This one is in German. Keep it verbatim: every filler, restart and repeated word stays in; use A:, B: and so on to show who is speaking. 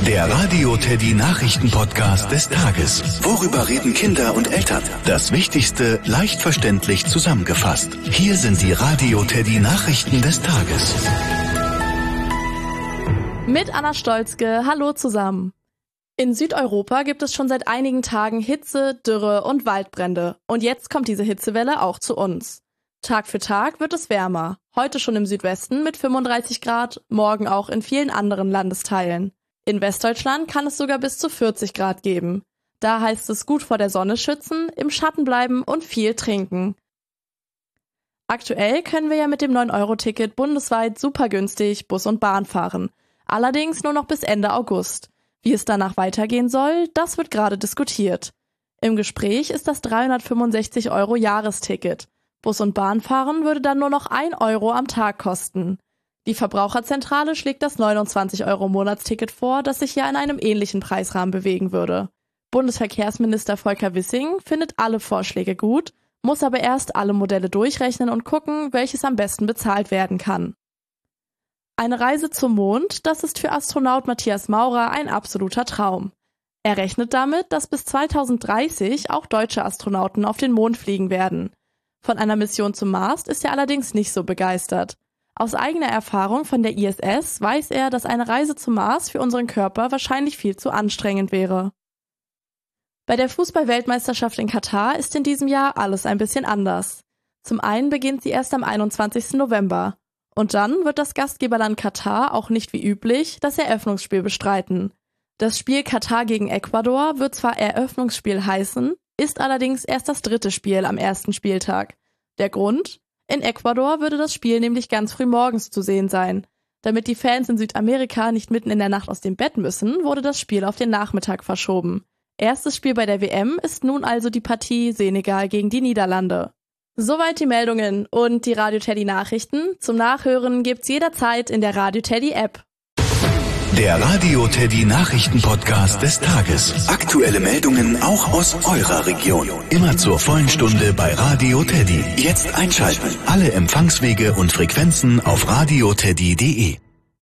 A: Der Radio Teddy Nachrichten-Podcast des Tages. Worüber reden Kinder und Eltern? Das Wichtigste leicht verständlich zusammengefasst. Hier sind die Radio Teddy Nachrichten des Tages.
B: Mit Anna Stolzke, hallo zusammen. In Südeuropa gibt es schon seit einigen Tagen Hitze, Dürre und Waldbrände. Und jetzt kommt diese Hitzewelle auch zu uns. Tag für Tag wird es wärmer. Heute schon im Südwesten mit fünfunddreißig Grad, morgen auch in vielen anderen Landesteilen. In Westdeutschland kann es sogar bis zu vierzig Grad geben. Da heißt es gut vor der Sonne schützen, im Schatten bleiben und viel trinken. Aktuell können wir ja mit dem neun Euro Ticket bundesweit super günstig Bus und Bahn fahren. Allerdings nur noch bis Ende August. Wie es danach weitergehen soll, das wird gerade diskutiert. Im Gespräch ist das dreihundertfünfundsechzig Euro Jahresticket. Bus- und Bahnfahren würde dann nur noch ein Euro am Tag kosten. Die Verbraucherzentrale schlägt das neunundzwanzig Euro Monatsticket vor, das sich ja in einem ähnlichen Preisrahmen bewegen würde. Bundesverkehrsminister Volker Wissing findet alle Vorschläge gut, muss aber erst alle Modelle durchrechnen und gucken, welches am besten bezahlt werden kann. Eine Reise zum Mond, das ist für Astronaut Matthias Maurer ein absoluter Traum. Er rechnet damit, dass bis zweitausenddreißig auch deutsche Astronauten auf den Mond fliegen werden. Von einer Mission zum Mars ist er allerdings nicht so begeistert. Aus eigener Erfahrung von der I S S weiß er, dass eine Reise zum Mars für unseren Körper wahrscheinlich viel zu anstrengend wäre. Bei der Fußball-Weltmeisterschaft in Katar ist in diesem Jahr alles ein bisschen anders. Zum einen beginnt sie erst am einundzwanzigsten November. Und dann wird das Gastgeberland Katar auch nicht wie üblich das Eröffnungsspiel bestreiten. Das Spiel Katar gegen Ecuador wird zwar Eröffnungsspiel heißen, ist allerdings erst das dritte Spiel am ersten Spieltag. Der Grund? In Ecuador würde das Spiel nämlich ganz früh morgens zu sehen sein. Damit die Fans in Südamerika nicht mitten in der Nacht aus dem Bett müssen, wurde das Spiel auf den Nachmittag verschoben. Erstes Spiel bei der W M ist nun also die Partie Senegal gegen die Niederlande. Soweit die Meldungen und die Radio Teddy Nachrichten. Zum Nachhören gibt's jederzeit in der Radio Teddy App.
A: Der Radio Teddy Nachrichten-Podcast des Tages. Aktuelle Meldungen auch aus eurer Region. Immer zur vollen Stunde bei Radio Teddy. Jetzt einschalten. Alle Empfangswege und Frequenzen auf radioteddy punkt de.